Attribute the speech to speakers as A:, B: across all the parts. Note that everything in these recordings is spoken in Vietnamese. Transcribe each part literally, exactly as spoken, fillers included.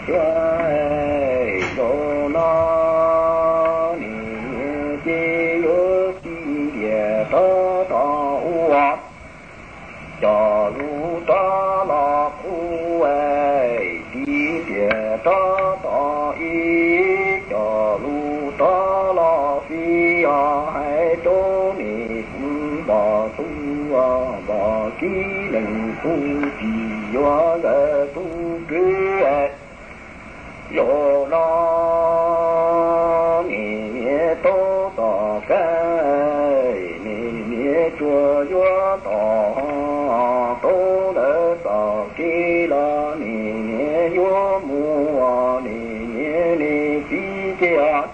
A: chơi đồ nó nì chê ước chi địa tớ tỏ uọt cho lu tớ lọ khu ê đi địa tớ tỏ ý cho lu tớ lọ phi hai tố nì cũng bỏ tu bỏ ký lệnh tu trì do gỡ tu cứ yo lo ni ni to to cái ni ni chùa yo to to đỡ to ki lo ni ni yo mu ni ni ni chi kia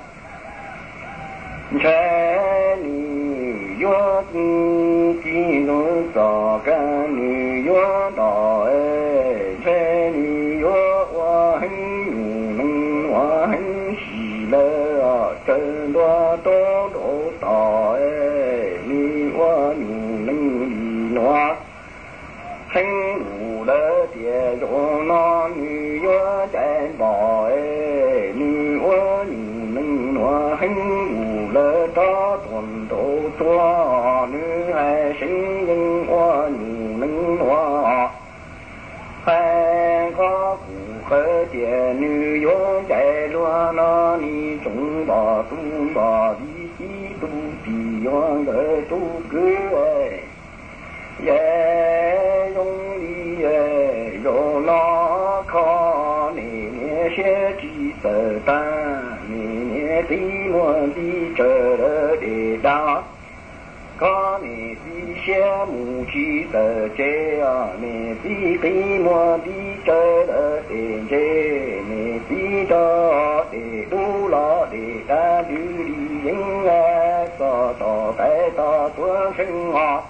A: che ni yo chi no to cái ni yo to che ni yo wa chân đoa tố độ tỏ ni hoa ni nâng ni noa thanh đủ đỡ tìa dỗ non ni hoa chạy bỏ ni hoa ni nâng noa thanh đủ đỡ tó tuần độ toa nữ hai sinh nhân hoa ni nâng noa hai có khởi tìa nữ vô chạy loa nó ni chúng bỏ tu bỏ đi chi tu trì hoang đỡ tu cứ ê ye dùng đi ê rồi nó khó nè nè sẽ chỉ sợ ta nè nè tí muôn đi chờ đỡ để đá có nè tí sẽ mù chi sợ chê nè tí tí muôn đi chờ đỡ để chê nè tí đó để đu lo để ta đi đi những tỏ tỏ cái tỏ tuôn sinh hoạt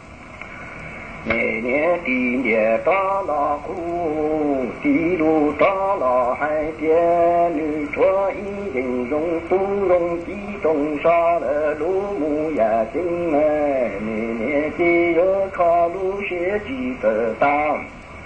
A: nè nè tìm địa đó là khu tí đu đó là hai tia nữ chúa ý định dùng tu dùng tí trong sa là lũ mù ya chính nè nè tí nhớ khó lũ sẽ chỉ tờ tam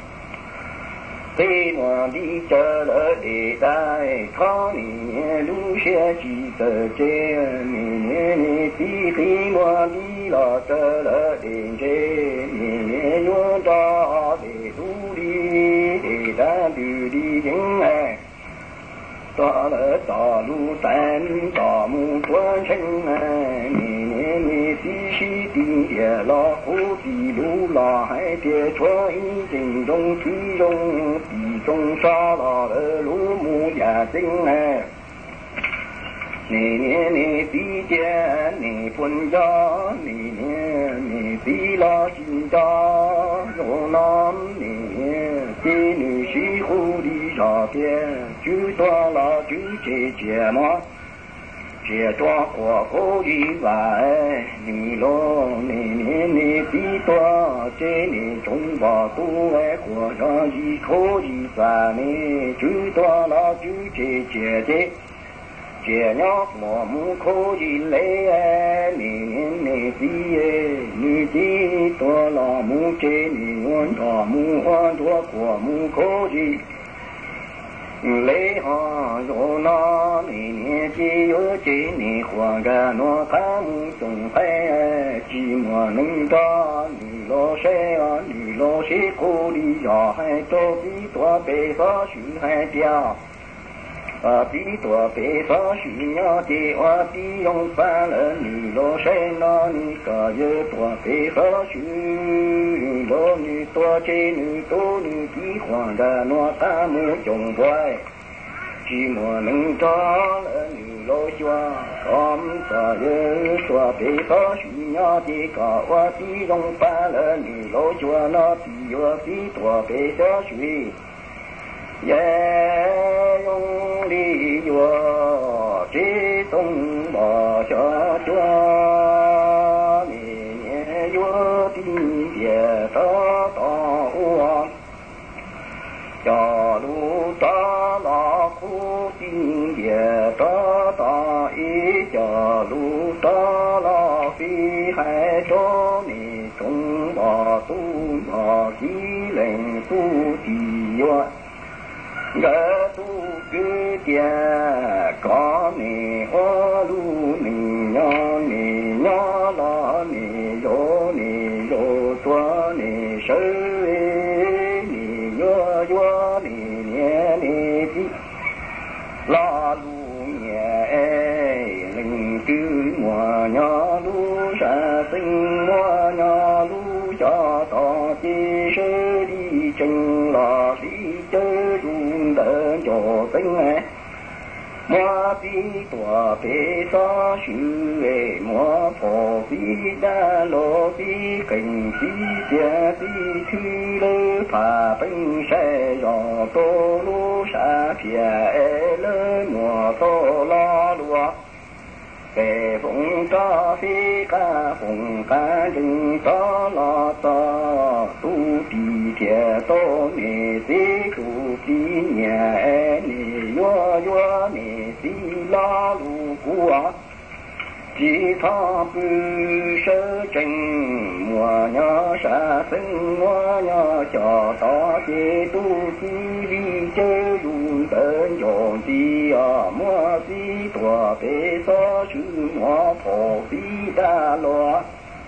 A: tê mà đi chờ đỡ để đại khó nè lũ sẽ chỉ tờ chê nè nè tí tí mà đi là chờ đỡ để chê nè nhớ cho để lũ đi để ta đi đi những ai tỏ lỡ tỏ lũ tàn tỏ mù tuân sinh nè nè nè tí xí tình địa lo khu tì lũ lo hai địa chúa ý tình trong thí trong tì trong sa lo lỡ lũ mù ya sinh nè nè nè nè tí cha nè phun gió nè nè nè tí lo xin cho yo non nè tí nữ sĩ khu đi rõ tiền chú toa lo chú chế chế mà chế toa của cô đi vài nè lo nè nè nè tí toa chế nè chúng bỏ tu ai của ra gì cô đi vài nè chú toa lo chú chế chế chế chế nhóc mùa mù khô gì lấy nè nè tí nè tí toa lo mù chế nè ngoan toa mù ngoan toa của mù khô gì lấy họ rồi nó nè nè chế ở chế nè khoa ra nó khá mù trồng phải chỉ mùa nâng cho nè lo xe nè lo xe khô đi dò hai tô tí toa bê phá sự hai tia à tí tua bê phá sự nhớ tê hoa tí ông phá lỡ nì lô xe nó nì cả dơ tua bê phá sự lô nì tua chê nì tô nì tí hoàng ra nó ta mù chồng vai chỉ mùa nâng cho lỡ nì lô chua xóm cả dơ tua bê phá sự nhớ tê cả hoa tí ông phá lỡ nì lô chua nó tí hoa tí tua bê phá sự ye yong li yo chi tung bỏ cho cho ni yo tin địa to to u cho lu ta la khu tin địa to to ý cho lu ta la phi hai cho ni tung bỏ tu bỏ khí lệnh tu trì yo gỡ tu cứ tia có nè hoa lu nè nhỏ nè nhỏ lo nè gió nè gió tua nè sơ nè gió gió nè nhẹ nè tí lo lu nhẹ linh tư mùa nhỏ lu sa sinh mùa nhỏ lu cho to chi sơ đi chân lo đi chơi rung đỡ cho tính mua bi tòa bê sa sư ê mua phò bi đa lô bi cảnh bi tia bi thư lơ phà binh xe dò tô lô sa phìa ê lơ mùa tô lo lùa kề phụng cho phi ca phụng ca đừng cho lo cho tu bì thiệt tô nề xí khu phí nhà nề yo yo nề xí lo lu của chỉ thọ bư sơ trình mùa nhỏ xa sinh mùa nhỏ cho to chế tu chi vi chơ dùng đơn dồn chi ở mùa phi tòa bê so sư mùa phổ phi đa loa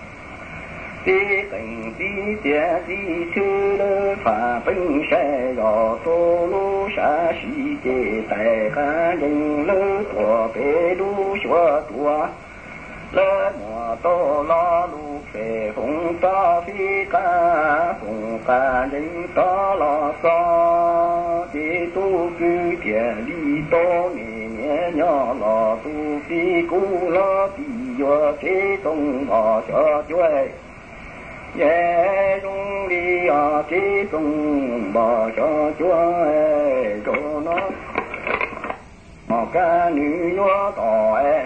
A: phi tình phi tia phi thư lơ phà binh xe gò tô lô xa xì chế tài ca dân lơ tòa bê đu xua tòa lơ mùa tô lo lu phê phụng ta phi ca phụng ca dân ta lo so chế tu cư tia đi tô nè nhẹ nhỏ lo tu phi cú lo phi yo chế tông bò cho chuối ye dung đi à chế tông bò cho chuối cho nó mà ca nữ nó tỏ e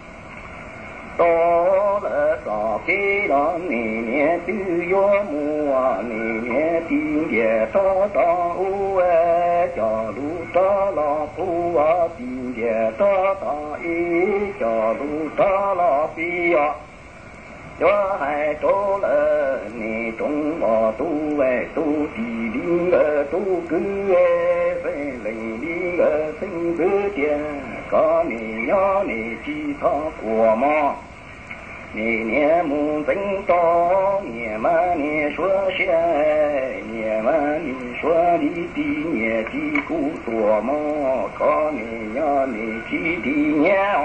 A: tô lỡ tỏ kế đó nè nè tư yo mùa nè nè tiếng địa to to u e cho lu to lo u a tiếng địa to to y cho lu to lo phi a cho hai tô lỡ nè trong bò tu về tu tì đi ngờ tu cứ e về lệnh đi ngờ sinh cứ tiền có nè nhỏ nè chi thọ của mò nè nè mù tính to nè mà nè xóa xe nè mà nè xóa đi đi nè chi cú của mò có nè nhỏ nè chi đi nhẹ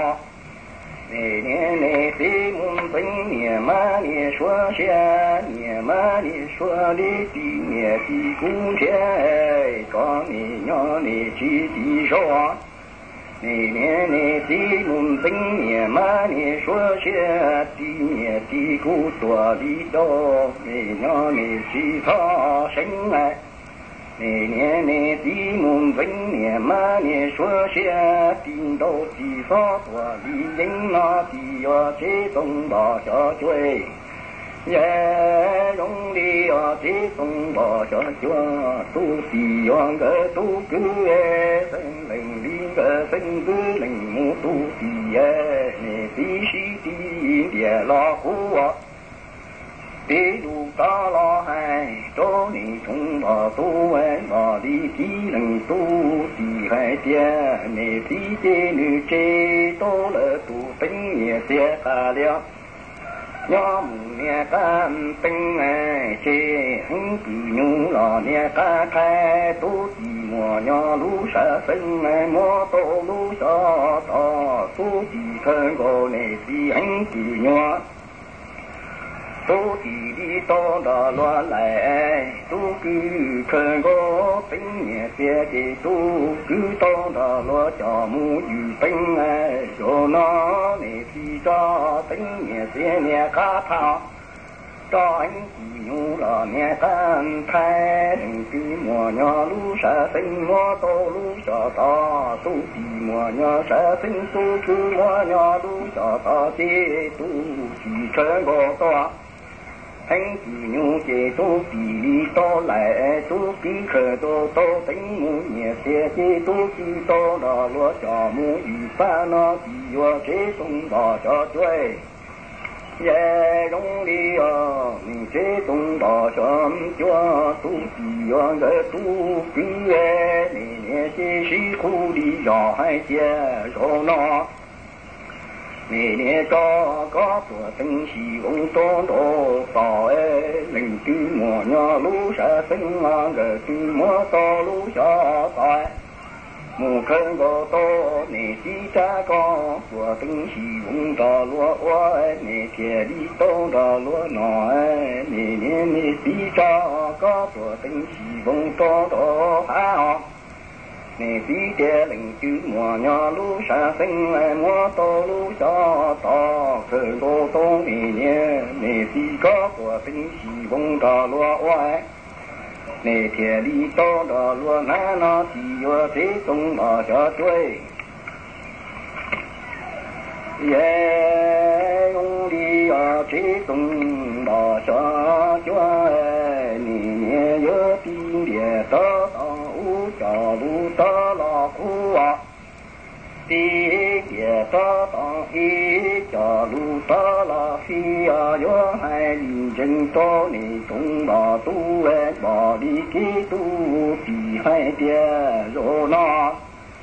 A: nè nè nè tí mù tính nè mà nè xóa xe nè mà nè xóa đi đi nè chi cú xe có nè nhỏ nè chi đi xóa nè nè nè tí mùn tính nè má nè xóa xe tí nè tí cú tòa đi đô nè nhỏ nè chi thọ sinh nè nè nè nè tí mùn tính nè má nè xóa xe tí đô chi thọ tòa đi dính nó tí yo chế tông bò cho chuối ye rong đi ở chế tông bò cho chúa tu tì yo gỡ tu cứ e sinh lệnh đi gỡ sinh cứ lệnh mu tu tì e nè tí sĩ tí địa lo cú ọ tí du ta lo hai chỗ nì thùng bò tu e bò đi tí lệnh tu tì hai tia nè tí chế nữ chế tô lỡ tu tính nhẹ xe ta liao nhóm nè ca tinh chế hứng cử nhu lò nè ca khai tu tì mùa nhỏ lú sa sinh mùa tô lú sa to tu tì khơi gồ nè tì hứng cử nhu tu tì đi to đà loa lại tu cứ khơi gồ tinh nhẹ xe chế tu cứ to đà loa cho mu yu tinh cho nó nè tì cho tinh nhẹ xe nè ca thao cho anh cử nhu lò nè can khai đừng tí mùa nhỏ lú sa sinh mùa tô lú sa to tu tì mùa nhỏ sa sinh tu cứ mùa nhỏ lú sa to chế tu tì khơi gồ to anh cử nhu chế tu tì đi to lại tu cứ khờ tô tô tính mu nhẹ xe chế tu cứ to đò lúa cho mu yu pha nó tì yo chế tung bò cho chuối ye rong đi ờ mình chế tung bỏ chấm cho tu chỉ yon cái tu cứ nè nè chế sĩ khu đi dò hai chia rồi nó nè nè cho có của tinh sĩ ông tôn đồ tỏ ê linh tư mùa nhỏ lũ sẽ sinh ngang cái tư mùa to lũ sẽ tại mù khơi gò to nè tí cha con của tinh sĩ ông tỏ lúa oa nè kia đi tô tỏ lúa nọ nè nè nè tí cha có của tinh sĩ ông to tỏ hao nè tí cha linh tư mùa nhỏ lũ sẽ sinh mùa to lũ sẽ to khơi gò to nè nè nè tí có của tinh sĩ ông tỏ lúa oa nè thiệt đi to đỏ luôn na nó thì vừa thế tung bỏ cho tôi yeah ông đi ở thế tung bỏ cho tôi nè nè nhớ tin địa to to u cho lu to lo khu à đi địa to to ý cho lu to lo phi à nhớ hai linh chân to nè tung bỏ tu bỏ đi kí tu thì hai tia rồi nó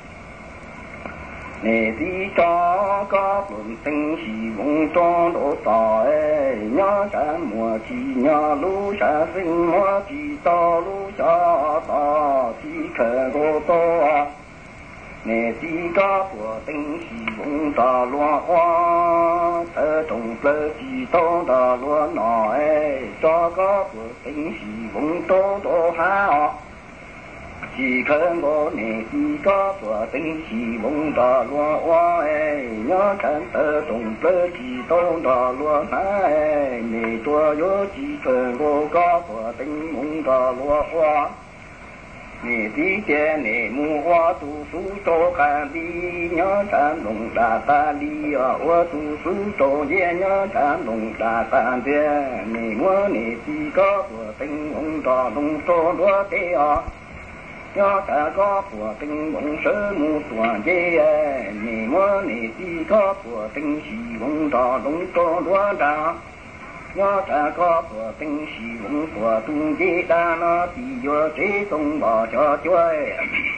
A: nè đi cho có buồn tinh sĩ vong cho đổ tỏi nhớ cả mùa chỉ nhớ lũ sẽ sinh mùa chỉ to lũ cho to chỉ khờ cô to nè đi có của tinh sĩ vong ta loa hoa thơ trồng plơ chỉ to ta loa nọ cho có của tinh sĩ vong to to ha chỉ khơi ngô nè chỉ có của tinh sĩ vong ta loa hoa nhớ chẳng thơ trồng plơ chỉ to ta loa ha nè tua nhớ chỉ khơi ngô có của tinh vong ta loa hoa nè tí che nè mua hoa tu su cho can đi nhớ chan đồng đà ta đi ở hoa tu su cho ye nhớ chan đồng đà ta đi nè mua nè tí có của tinh ông trò đồng cho đua tê ở nhớ cả có của tinh ông sớ mua tuần ye nè mua nè tí có của tinh sĩ ông trò đồng cho đua đà nhớ cả có của tinh sĩ ông của tung dễ đa nó thì vô thế tung bỏ cho chơi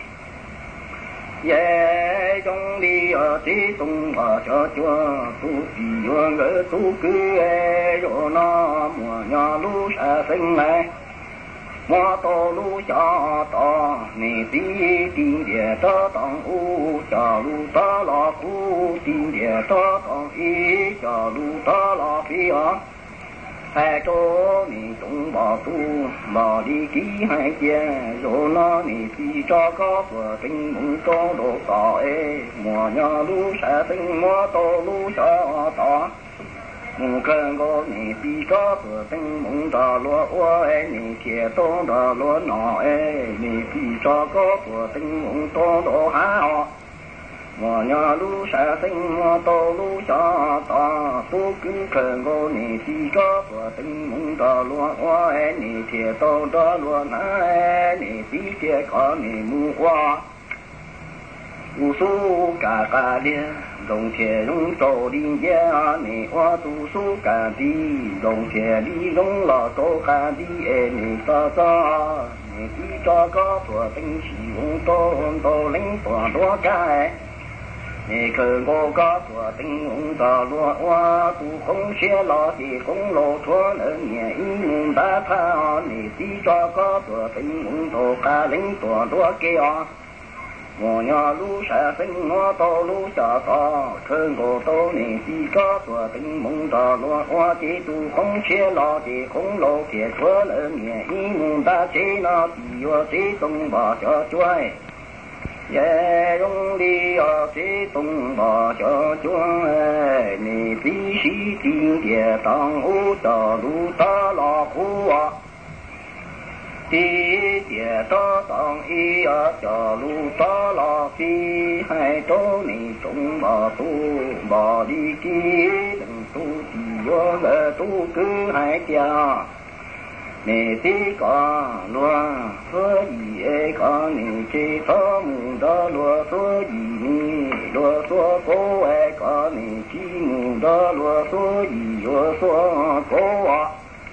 A: yeah trong đi ở thế tung bỏ cho chơi tu thì vô ngỡ tu cứ rồi nó mùa nhỏ lũ sẽ sinh này mùa to lũ cho to nè tí tin địa to tòng u cho lũ to lo u tin địa to tòng y cho lũ to lo phi ở hai chỗ nì tung bỏ tu bỏ đi ký hai kia rồi nó nì thì cho có của tinh mùng to đồ tỏ ê mùa nhỏ lũ sẽ tinh mùa to lũ cho tỏ mùa cơn gô nì thì có của tinh mùng to lúa ua ê nì kia to đỏ lúa nọ ê nì thì cho có của tinh mùng to đồ há họ mùa nhỏ lũ sẽ sinh mùa to lũ cho to tu cứ khờ ngô nì thì có của tinh mùng to lúa hoa nì thiệt to đó lúa nè nì tí kia có nì mua hoa u su cả cả đi đồng thiệt đồng to đi ya nì hoa tu su cả đi đồng thiệt đi đồng lò to cả đi nì to to nì tí cho có của tinh sĩ ông to to lính to đó cái nè khờ ngô có của tinh ông ta lúa hoa tu không xe lo thì không lo thua nữa nhẹ in đã tha nè tí cho có của tinh ông tổ ca lính tổ đua kia mùa nhỏ lũ sẽ sinh ngõ to lũ cho to khờ ngô to nè tí có của tinh ông ta lúa hoa thì tu không xe lo thì không lo thiệt thua nữa nhẹ in đã chế nó thì vô chế tung bỏ cho chuối yeah ông đi ở thế tung bỏ cho chúa nè tí sĩ tiên địa tăng u cho lũ ta lo khu à tí địa ta tăng y ở cho lũ ta lo phi hai tô nè tung bỏ tu bỏ đi kia đừng tu thì vô lỡ tu cứ hai tia nè tí có lúa số gì ê có nè chê có mù đó lúa số gì nè lúa số cố ê có nè chi mù đó lúa số gì lúa số cố à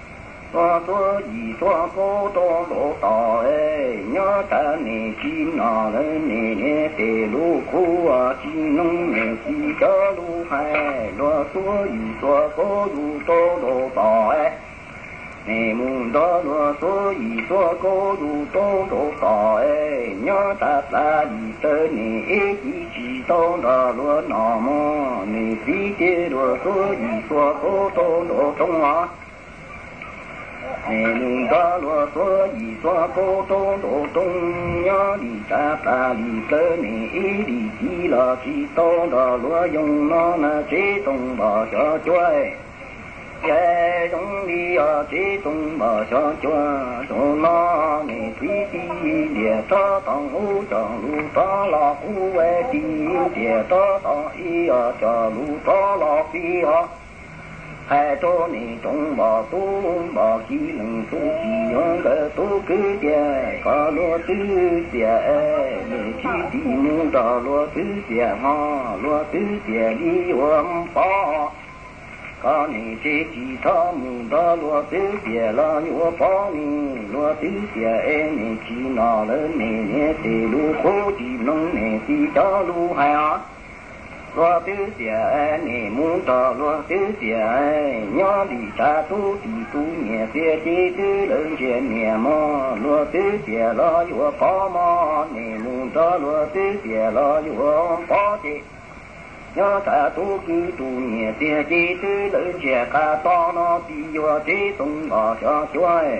A: Xóa xóa gì xóa cô tô lô tỏ ê nhớ ta nè chi nọ lên nè nè tê lô khu à chi nông nè chi chớ lô hai xóa xóa gì xóa cô lô tô lô tỏ ê nè mùng đó xóa xóa gì xóa cô lô tô lô tỏ ê nhớ ta ta gì tơ nè ê chi chi tô đà lô nọ mô nè tí tê lô xóa gì xóa cô tô lô tông á nè nung ta lúa xóa gì xóa cô tô tô tung nhớ đi ta ta đi tơ nè ý đi chi là chi tô đà lúa dùng nó là chế tung bà cho chuối ye dùng đi à chế tung bà cho chuối cho nó nè tí tí địa ta tông u cho lu ta là u e tí địa ta ta ý à cho lu ta là phi à hai chỗ này trong bà tu bà chỉ lần tu chỉ nhớ cái tu cứ địa có lúa tứ địa để chỉ đi mua đào lúa tứ địa ha lúa tứ địa đi ôm phá có này chỉ chỉ thọ mua đào lúa tứ địa là nhua phá ni lúa tứ địa em này chỉ nọ lên này nè thì lúa khô chỉ nông này thì cho lúa hai á lúa tứ địa nè muốn đào lúa tứ địa nhớ đi ta tu đi tu nhẹ địa đi tứ lớn chuyện nhẹ mò lúa tứ địa lo nhua phá mò nè muốn đào lúa tứ địa lo nhua phá đi nhớ ta tu cứ tu nhẹ địa đi tứ lớn chuyện cả to nó đi nhua đi tung bỏ cho chuối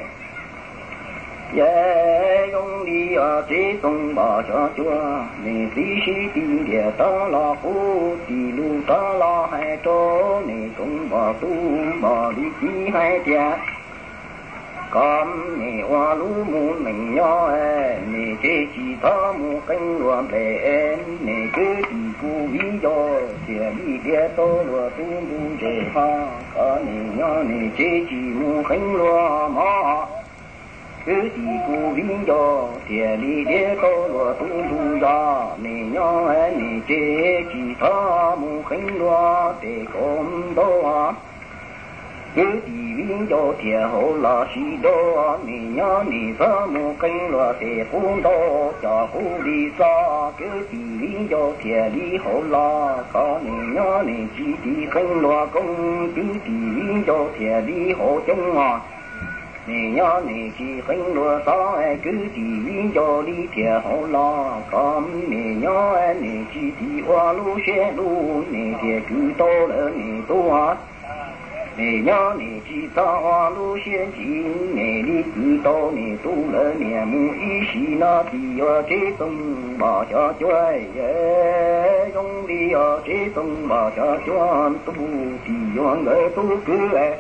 A: ye dùng đi ở chế tung bà cho chúa nè tí sĩ tin địa ta là phú tì lu ta là hai chỗ nè tung bà tu bà đi chi hai tia con nè hoa lú muôn mình nhỏ nè chế chỉ ta mu canh loạn lệ nè cứ tì cu ví do địa đi địa tô lùa tu mu chế ha con nè nhỏ nè chế chỉ mu canh loạn mò cứ chỉ cô vinh cho tiền đi để tô lúa tu tu ra nè nhỏ nè chế chỉ thọ mu khánh lúa để con đó cứ chỉ vinh cho tiền hộ là sĩ đó nè nhỏ nè thọ mu khánh lúa để con đó cho cô đi xa cứ chỉ vinh cho tiền đi hộ là có nè nhỏ nè chỉ đi khánh lúa công cứ chỉ vinh cho tiền đi hộ chống à nè nhớ nè chỉ khánh lúa gió cứ chỉ viên cho đi thiệt hậu lo con nè nhớ nè chỉ thì hoa lú xe lú nè thiệt cứ to lớn nè to á nè nhớ nè chỉ ta hoa lú xe chỉ nè đi cứ to nè to lớn nè mu ý xí nó thì ở chế tung bỏ cho chuối dùng đi ở chế tung bỏ cho chuối tu thì ở người tu cứ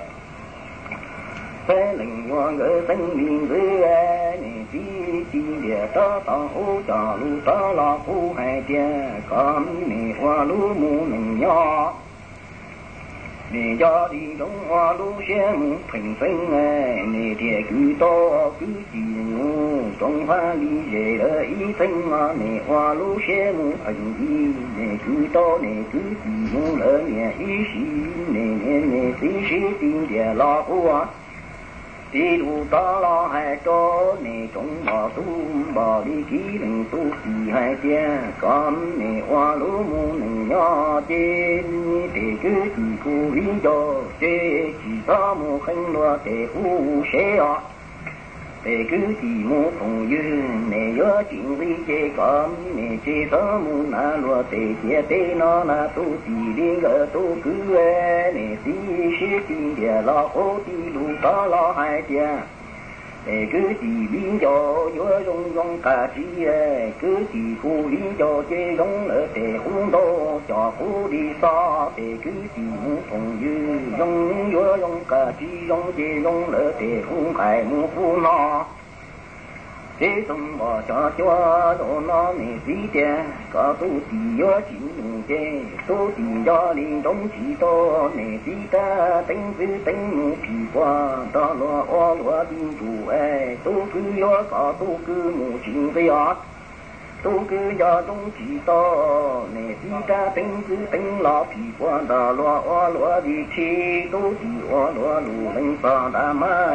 A: phê lệnh hoa ngỡ xanh miền dưới nè tí tí địa ta ta hô trò lu ta la hô hai tia con nè hoa lú mu mình nhỏ nè cho đi đông hoa lú xe mu thành xanh nè địa cứ to cứ chỉ ngu trong hoa đi về đỡ ý xanh nè hoa lú xe mu thành đi nè cứ to nè cứ chỉ ngu lỡ nè ý xí nè nè nè tí xí tin địa la hô đi đủ ta lo hai chỗ nè trong bò tu bò đi ký đừng tu kỳ hai tia con nè hoa lú mu nè nhỏ trên để cứ chỉ cô ví cho chế chỉ ta mu khanh loa để u xe ọ để cứ chỉ mu cùng dư nè nhớ chuyện đi chế con nè chế ta mu na loa để chế tế nó na tu chỉ đi gỡ tu cứ nè tí sĩ tin địa lo ô tí đủ ta lo hai tia để cứ chỉ biến cho nhớ dùng dùng cả chi cứ chỉ khu biến cho chế giống ở để không đô cho khu đi xa để cứ chỉ mu cùng dư dùng nhớ dùng cả chi dùng chế giống ở để không phải mu phu nó thế tung bỏ cho chúa đồ nó nè tí tia có tu tì nhớ chỉ dùng chê tu tì do đi đông chỉ to nè tí ta tính tư tính mu phì qua đó lo o lo tin chủ ê tu cứ nhớ có tu cứ mu chính với ớt tu cứ do đông chỉ to nè tí ta tính tư tính lo phì qua đó lo o lo đi chi tu tì o lo lù lên sa đa mai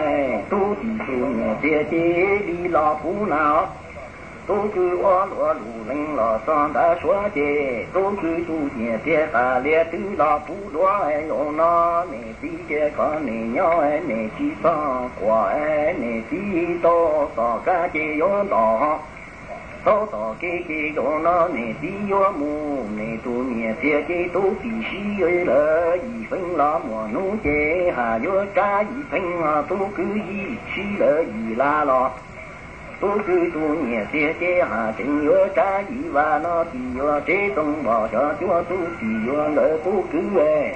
A: tu đi tu nhẹ chế chế đi lo phú nào tu cứ oa lúa lù linh lo son đã xóa chế tu cứ tu nhẹ chế cả lia tứ lo phú lúa ai ô nó nè tí chế con nè nhỏ ai nè chi so quả ai nè tí to to cá chế yếm đỏ to to kê kê đồ nó nè tí yếm mù nè tu nhẹ chế chế tu tí xí ấy là gì phân lo mùa nụ chế hà yếm cá gì phân tu cứ gì xí là gì la lo tu cứ tu nhẹ chế chế hà tình yếm cá gì và nó tí yếm chế tung bỏ cho chúa tu tí yếm lỡ tu cứ về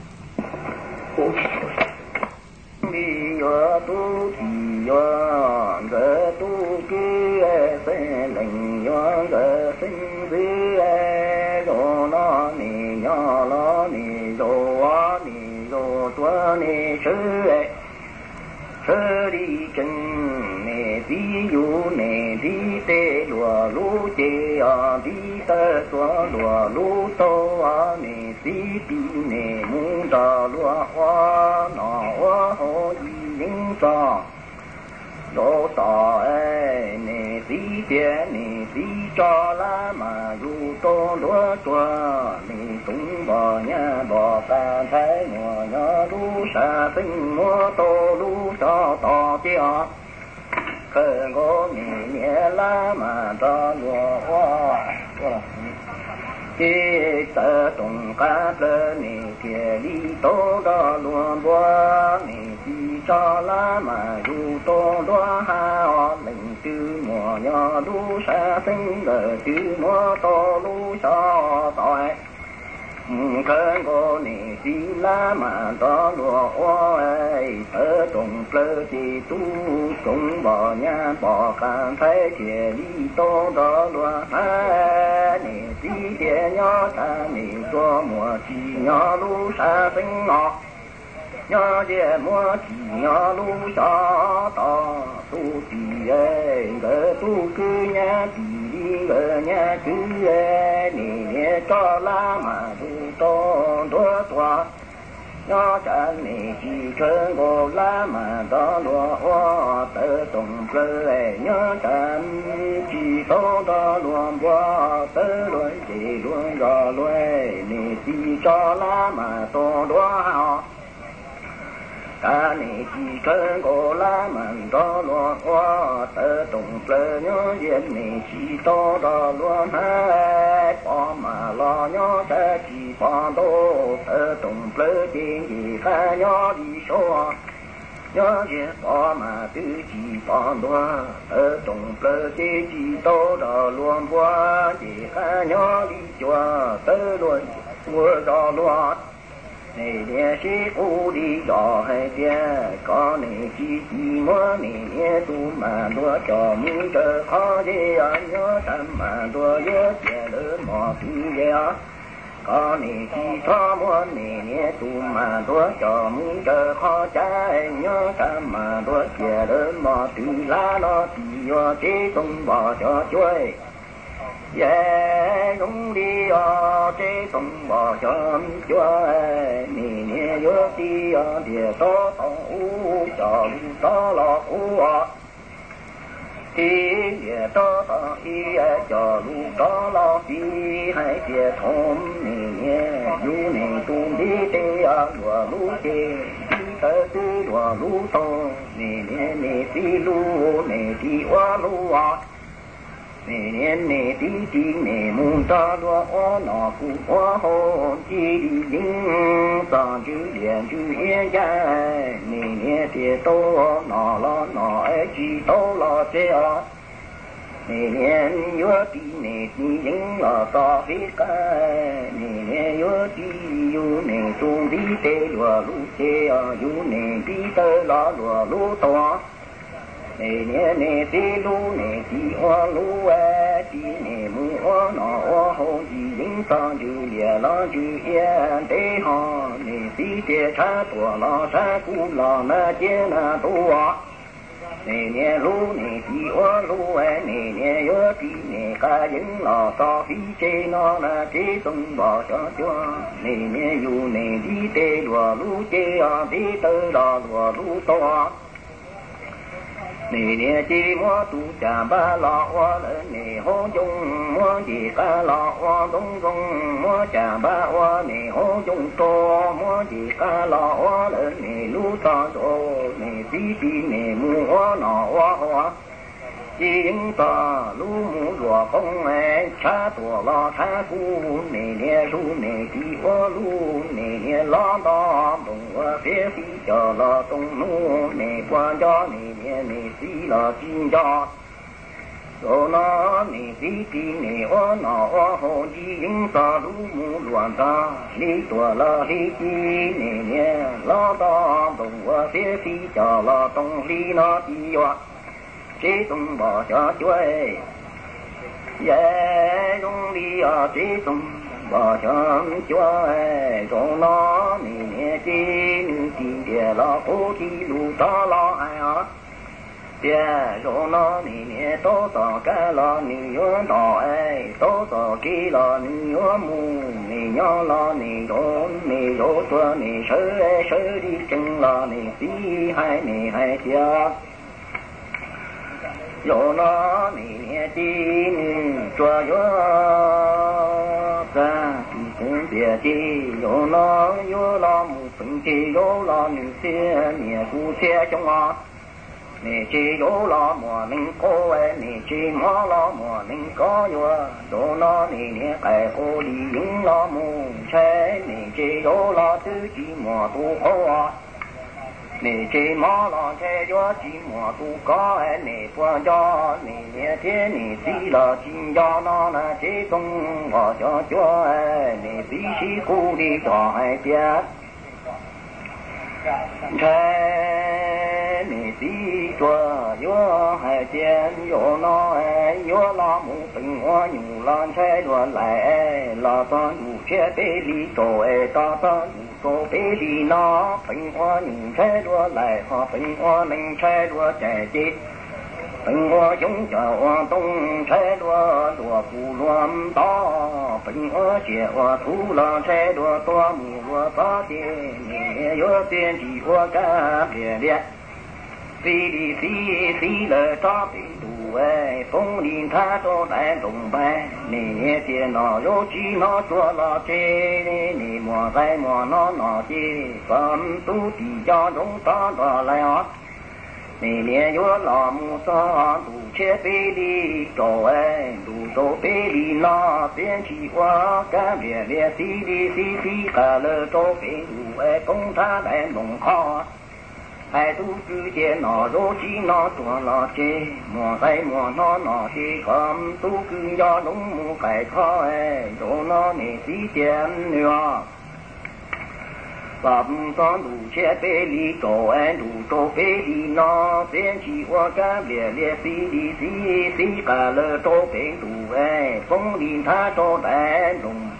A: đi yếm tu tí yếm lỡ tu cứ sẽ lệnh yếm lỡ sinh dư đồ nó nì nhỏ nó nì đồ á nì đồ tua nì sư sư đi chân nè tí dụ nè tí tê lùa lú chê à tí tê tua lùa lú tô à nè tí tí nè mung trà lùa hoa nọ hoa hồ gì linh trà đô tà ê nè tí tê nè tí cho lá mà dù tô lúa chua nè tung bò nha bò ta thái mùa nhỏ lú sa tinh mua tô lú cho tò chia khờ ngô nè nhẹ lá mà cho lúa hoa chế tơ tung cá tơ nè kia đi tô đó luôn bua nè chi cho lá mà dù tô đó ha lệnh chư mùa nhỏ lú sa tinh lờ chư mùa tô lú cho tỏi khờ ngô nè chi lá mà cho lúa hoa tơ tung plơ chi tu tung bò nha bò can thấy kia đi tô đó lúa ha nè tí địa nhỏ ta nè cho mùa chi nhỏ lú sa tinh ngọt nhỏ địa mùa chi nhỏ lú sa to tu tì ê gỡ tu cứ nha tì đi gỡ nha cứ ê nè nè cho lá mà tu to đua toa nhỏ cha nè chi khơi ngô lá mà đó lúa hoa tơ tung plơ ê nhỏ cha chi to đó luôn qua tơ luôn chỉ luôn rõ luôn nè chi cho lá mà to đua họ ta nè chi khơi ngô lá mà đó lúa hoa tơ tung plơ nhỏ diện nè chi to đó luôn hai bỏ mà lo nhỏ cha chi bỏ đô tơ tung plơ chi gì pha nhỏ đi số nhỏ diện bỏ mà tư chi bỏ đua tơ tung plơ chi chi to đó luôn qua chỉ pha nhỏ đi chùa tơ luôn mua đó luôn nè nè sĩ cu đi dò hay tia có nè chi chi mua nè nè tu mà đua cho muốn chờ khó dễ ở nhớ tâm mà đua nhớ chia đỡ mò tư dễ có nè chi cho mua nè nè tu mà đua cho muốn chờ khó trái nhớ tâm mà đua chia đỡ mò tư lá nó thì do chế tung bỏ cho chuối yeah đúng đi ở chế tung bỏ cho chúa nè nè vô đi ở địa to to u cho to lo u thì địa to to y cho lu to lo đi hai địa thôn nè nè du nè tu đi tê ở lúa lú tê tơ tư lúa lú to nè nè nè tí lu nè tí hoa lu nè nè nè tí tí nè mùng ta lúa hoa nọ cụ hoa hồn chi đi linh tàng chữ điện chữ yên gia nè nè tìa tô nọ lo nọ ế chi tô lo chê ọ nè nè nhớ tí nè tí dính lọ to phí ca nè nè nhớ tí yu nè tung tí tê lúa lú chê ọ yu nè tí tơ lo lúa lú to nè nè nè tí lú nè tí hoa lú ế tí nè mù hoa nọ hoa hồn chi linh tàng chữ lìa lo chữ yên tê hò nè tí tê cha tùa lo cha cụ lo na chê na tu à nè nè lú nè tí hoa lú ế nè nè nhớ tí nè ca dính lo to phí chê nó na chê tung bỏ cho chúa nè nè yu nè tí tê lúa lú chê à tí tơ lo lúa lú to nè nè chỉ mua tu cha ba lo wa nè hô chung mua chỉ ca lo wa đông đông mua cha ba wa nè hô chung to mua chỉ ca lo wa nè lu ta so nè tí tí nè mua nọ wa wa chính ta lu mu lúa công ai cha tua lo cha cu nè nè lu nè tí wa lu nè nè lo đó đồng wa phía phía cho lo tung nu nè quan cho nè nè nè xí lo chín cho rồi nó nè tí tí nè wa nọ wa hồ chính ta lu mu lúa ta lý tua lo lý chi nè nè lo đó đồng wa phía phía cho lo tung lý nó tí wa chế tung bỏ cho chuối dễ tung đi ở chế tung bỏ cho chuối rồi nó nè nè chín thì địa lo cố thì lù to lo ai ở địa rồi nó nè nè to to cái lo nè nhớ to ấy to to kia lo nè nhớ mù nè nhớ lo nè rồi nè rồi tua nè sớ sớ đi chân lo nè tí hai nè hai tia yo nó nè tin cho yo ca thì cũng biết đi yo nó yo lo một phần chi yo lo những xe nè cu xe trong ngõ nè chi yo lo mùa mình có ai nè chi mò lo mùa mình có yo yo nó nè nè cái cô đi những lo mù xe nè chi yo lo thứ chi mùa tu có nè chế mò lo chế cho chỉ mò tu có nè qua cho nè nè thế nè xí lo chín cho nó là chế tung bỏ cho cho nè tí xí cu đi cho hai tia thế nè tí cho yo hai tia yo nó yo lo mu tình hoa nhung lan chế đua lại lo to nhung chế bê li tổ to to cô bé đi nó bình hoa nhìn trái đua lại họ bình hoa mình trái đua chạy chết bình hoa giống chờ hoa tung trái đua đua phù loam to bình hoa chia hoa thú lo trái đua to mù hoa to tiền nhẹ yếu tiền chỉ hoa cá bìa liệt phi đi phi phi lời to bị đủ ấy phong đi tha cho đại đồng bay nè tiền nó yếu chi nó chua lo chê nè mùa gai mùa nó nó chê cầm tu thì cho chúng ta đòi lại ó nè nè yếu lo mu sa đủ chế bê đi đồ ấy đủ đồ bê đi nó tiền chỉ hoa cá bìa bìa phi đi phi phi cả lời đồ bê đủ ấy công tha đại đồng kho hai tu cứ chế nó rô chi nó tua lo chế mùa gai mùa nó nó chế cầm tu cứ do đúng mù cái khó ấy rô nó nè tí chén nữa bầm con đủ chế bê li tổ ấy đủ tổ bê đi nó bên chỉ qua cá bìa bìa phi đi phi phi cả lơ tổ bê đủ ấy phong đi tha tổ đại đồng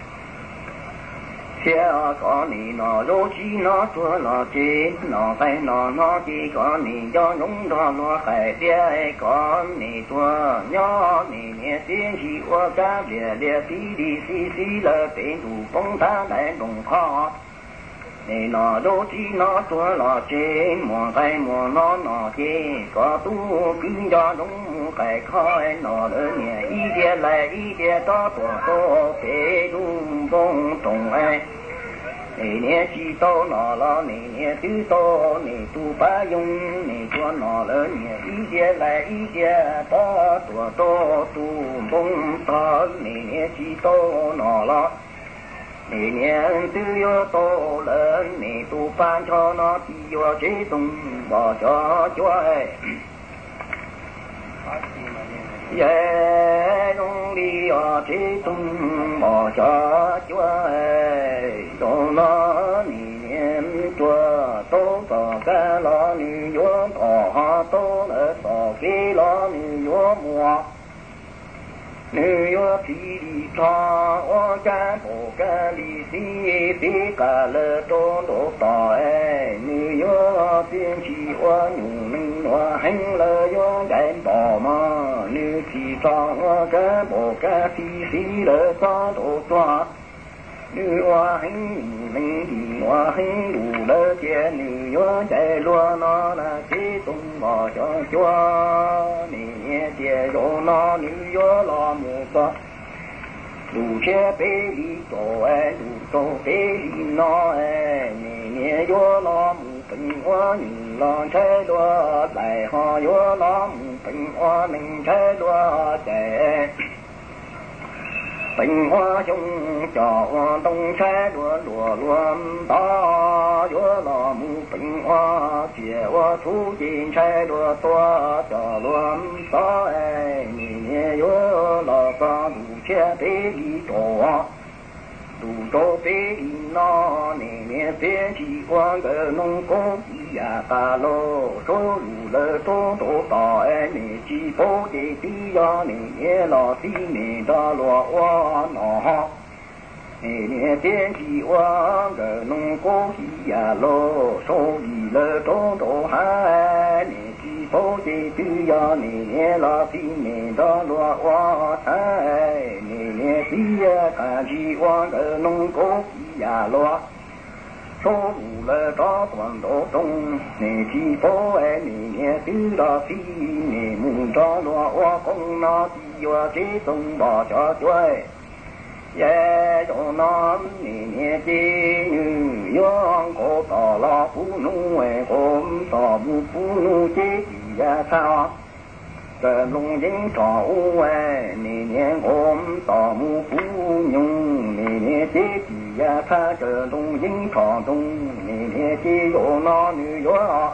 A: xe có nì nó lô chi nó chua lo chế nó phải nó nó chỉ có nì do nhúng đó lo phải bia có nì chua nhỏ nì nè tiếng chỉ qua cá bìa bìa phi đi phi phi lơ bên đủ phong ta đại đồng kho nì nó lô chi nó chua lo chế mùa phải mùa nó nó chế có tu cứ do nhúng cái kho nó lơ nè ý địa lại ý địa to to to bê đúng bông tùng ai nè nè chỉ to nó lo nè nè tứ to nè tu ba dung nè cho nó lớn nè ý địa lại ý địa to to to tu bông to nè nè chỉ to nó lo nè nè tứ yo to lớn nè tu ban cho nó thì yo chế tung bỏ cho cho dễ đông đi ở chế tung bỏ cho cho đồ nó niệm chùa tô tỏ ca lo ni vô tỏ họ tô lỡ tỏ kê lo ni vô mùa ni vô phi đi cho ô ca bồ ca đi xí xí ca lỡ tô tô tỏ ni vô tiên chi ô nhung ninh ô hành lỡ vô gãy bỏ mà ni chi cho ô ca bồ ca xí xí lỡ to tô toa nữ hoa hành mình đi hoa hành đủ lỡ che nữ hoa chạy lúa nó là chế tung bỏ cho chúa nè địa rô nó nữ yo lo mù sa đủ che bê li tổ ai đủ tổ bê li nó ai nè nè yo lo mù bình hoa nhìn lo thế đua lại ho yo lo mù bình hoa mình thế đua trẻ bình hoa chung cho đông xe đua đùa luôn đó yo lo mù bình hoa chia hoa thu chín xe đua toa cho luôn đó ai nè yo lo sa đủ che bê li tổ đủ tổ bê li nó nè nè bê chỉ quan cái nông công ya ta lô số đủ lơ tô tô tỏ ai nè chỉ bố để tí ya nè nè lo tí nè đó lo hoa nó nè nè bê chỉ quan cái nông công ya lô số đi lơ tô tô hai nè chỉ bố để tí ya nè nè lo tí nè đó lo hoa hai nè nè tí ya cả chỉ quan cái nông công ya lô số đủ lơ đó toàn độ trong nè chỉ bố ai nè nè tứ đó phi nè mùng đó loa hoa công nó đi hoa chế tung bỏ cho chuối yeah cho nó nè nè chế như yong cổ tỏ lo phú nu ai ôm tỏ bu phú nu chế gì ra sao cái lùng dính trò u ai nè nè ôm tỏ mu phú nhung nè nè chế gì ra tha cái lùng dính trò tung nè chỉ đồ nó như gió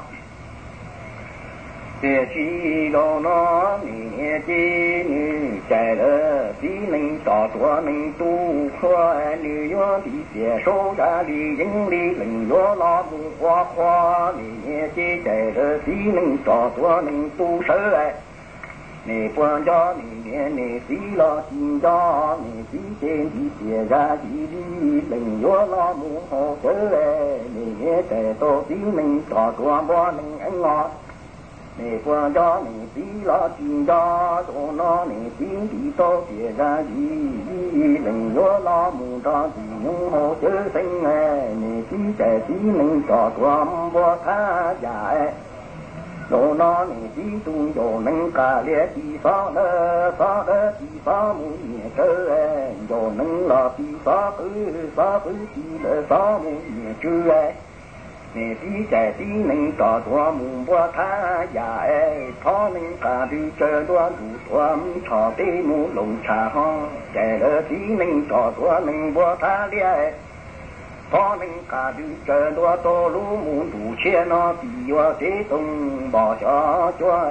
A: để chỉ đồ nó nè chỉ như chạy ở tí mình tỏ tua mình tu khoa như gió thì để số ra đi dính đi lần gió nó buông qua qua nè chỉ chạy ở tí mình tỏ tua mình tu sớ nè quan cho nè nè tí lo xin cho nè tí trên tí để ra tí đi lần gió nó buông hồ sớ nè trẻ tô tí mình tỏ tua bó mình anh ngọt nè quan cho nè tí lo xin cho cho nó nè tí tí tô để ra tí đi lần gió nó buông cho tí nhung hồ sớ xanh nè tí trẻ tí mình tỏ tua bó tha dài đồ nó nè tí tung đồ nâng cả lẽ tí phá đơ phá đơ tí phá mũi nhẹ cơ đồ nâng là tí phá cứ phá cứ tí lỡ phá mũi nhẹ chưa nè tí trẻ tí nâng tỏ tua mùng bó tha dạ phá nâng cả đi chơi đua đủ tua trò tí mù lồng trà ho trẻ lỡ tí nâng tỏ tua nâng bó tha lẽ phó nâng cả đi chơi đua tô lú muốn đủ chia nó thì hoa thế tung bỏ cho chúa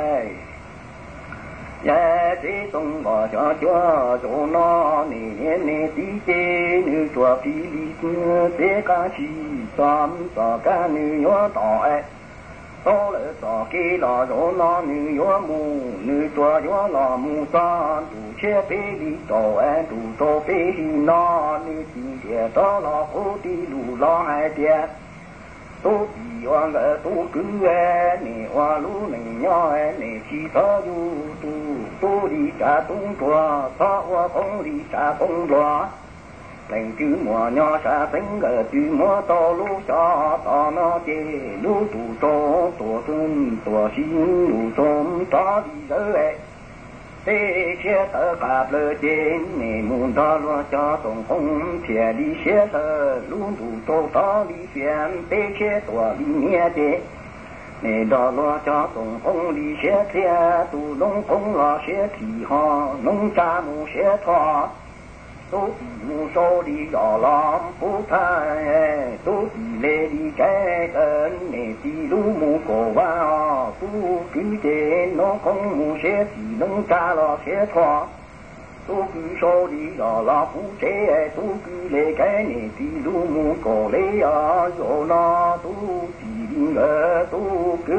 A: yeah thế tung bỏ cho chúa chỗ nó nè nè nè tí tê như chúa phi lý thế ca chi xóm xó ca như nhó tỏ tô lỡ tỏ kê lò chỗ nó như nhó mù như chúa nhó lò mù son đủ chia phê lý tổ đủ tô phê hi nó như tí địa đó lò cố tí đủ lo hai tiệt tô bì hoa ngỡ tô cứ nè hoa lú nè nhỏ nè chi thơ du tu tô đi trả tung chùa thọ hoa không đi trả công chùa thành chữ mùa nhỏ xa tính gờ chữ mùa to lú cho to nó chê lú tù tô tổ xuân tổ xin lú tôm to đi đỡ thế chia tờ cạp lơ trên nè muốn đó lo cho tổng không chia đi chia tờ luôn đủ tô to đi phiền thế chia tòa đi nghe thế nè đó lo cho tổng không đi chia thế tu nông không lo chia thì họ nông cha mu chia thọ tu mu số đi dò lom phú thai tu lê đi trái ơn nè ti lu mu cổ vào tu cứ thế nó không mu chia thì nông cha lo chia thọ tu cứ số đi dò lo phú chế tu cứ lê cái nè ti lu mu cổ lê ở chỗ nó tu thì đi ngờ tu cứ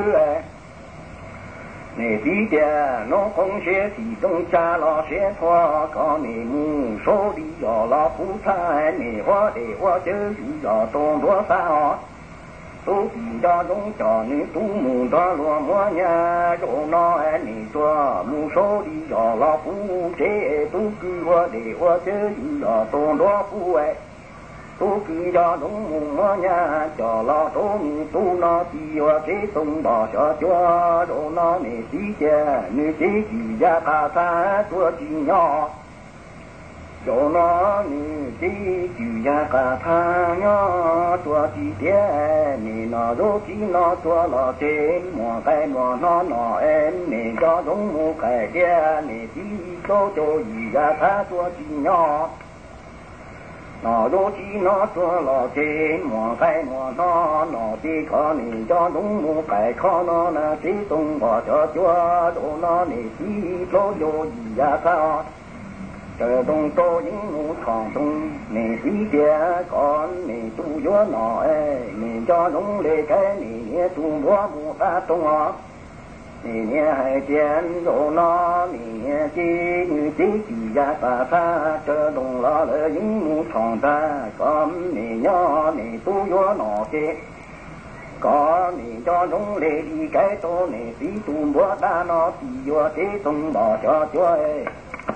A: nè tí cha nó không sẽ thì đông cha lo sẽ thoa có nè mu số đi dò lo phú thai nè hoa để hoa chớ dù dò tôn đua sao tu thì đó đông trò nè tu mù đó lo mua nhà chỗ nó nè tua mu số đi dò lo phú chế tu cứ hoa để hoa chớ dù dò tôn đua phú tu cứ cho đúng mùng mơ nhà cho lo tu mi tu nó ti wa kế tung bỏ cho cho đồ nó nè tí chè nè tí chỉ ra ta ta tua chỉ nhỏ cho nó nè tí chỉ ra ta ta nhỏ tua chỉ té nè nó đôi chỉ nó tua lo trên mùa cái mùa nó nó em nè cho đúng mùa cái kia nè tí số cho gì ra ta tua chỉ nhỏ nó đôi chỉ nó tua lo trên mùa cái mùa nó nó tí có nè cho đúng mùa cái khó nó là tí tung bỏ cho chúa đồ nó nè tí số cho gì ra ta trời đông tô những mũ thòng tung nè tí tia con nè tu vô nọ ê nè cho đúng lê cái nè tu búa mũ ta tung ọ nè nè hai chén đồ nó nè chi như tí chỉ ra ta ta trời đông lo lỡ những mũ thòng ta con nè nhỏ nè tu vô nọ kia có nè cho đúng lê đi cái tô nè tí tu búa ta nó tí vô tí tung bỏ cho chúa ê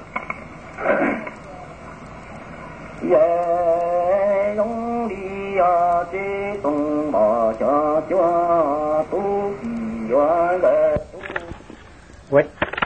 A: về giống đi ở chế tung bỏ cho cho tu kỳ hoa lệ tu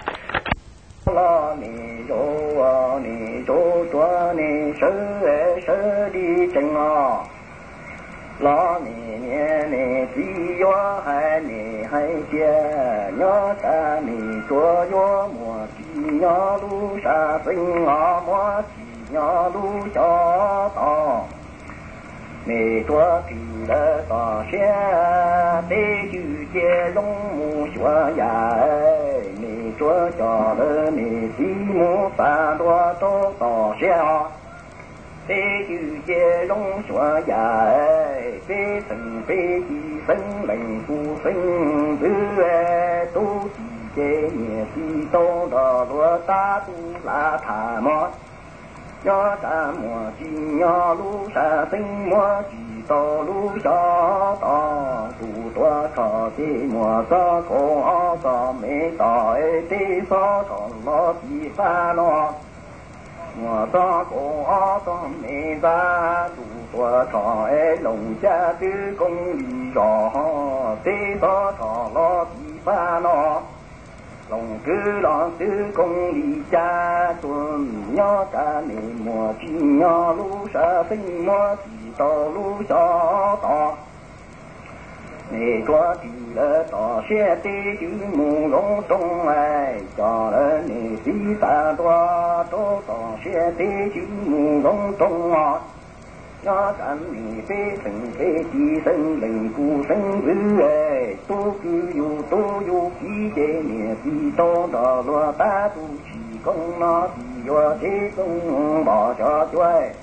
A: lo nè chỗ nè chỗ cho nè sớ sớ đi chân ngò lo nè nè nè tí hoa hai nè hai chia nhớ ta nè chúa nhớ mùa kỳ nhớ lu sa sinh ngõ mùa nhỏ lu cho to mẹ chúa thì là to xe tê chữ che lông mù xóa già mẹ chúa cho lỡ mẹ tí mù phá đua tô to xe tê chữ che lông xóa già tê thần tê chi sân lành phu sinh bư tu chi che nhẹ chi tô đò đua ta tu là thả mót nhớ ta mùa chi nhớ lũ sa sinh mùa chi to lũ cho to tụ tua thọ chi mùa cho cô cho mẹ to ê tê so thọ lo chi pha lo mùa cho cô cho mẹ ra tụ tua thọ ê lồng cha tư công lý rõ tê so thọ lo chi pha lo lòng cứ lo tư công lý cha tuần nhớ ta nè mùa chi nhớ lũ sa sinh mùa chi to lũ cho to nè tua thì là to xe tê chữ mù lông trong ai cho là nè tí ta tua to to xe tê chữ mù lông trong ngọt nhớ ta nè phê thần phê chi sinh lệnh cu sinh vư ê tu cư dù tu dù khí chế nè tí to đỏ loa ta tu chỉ công nó thì do thế công bỏ cho chuối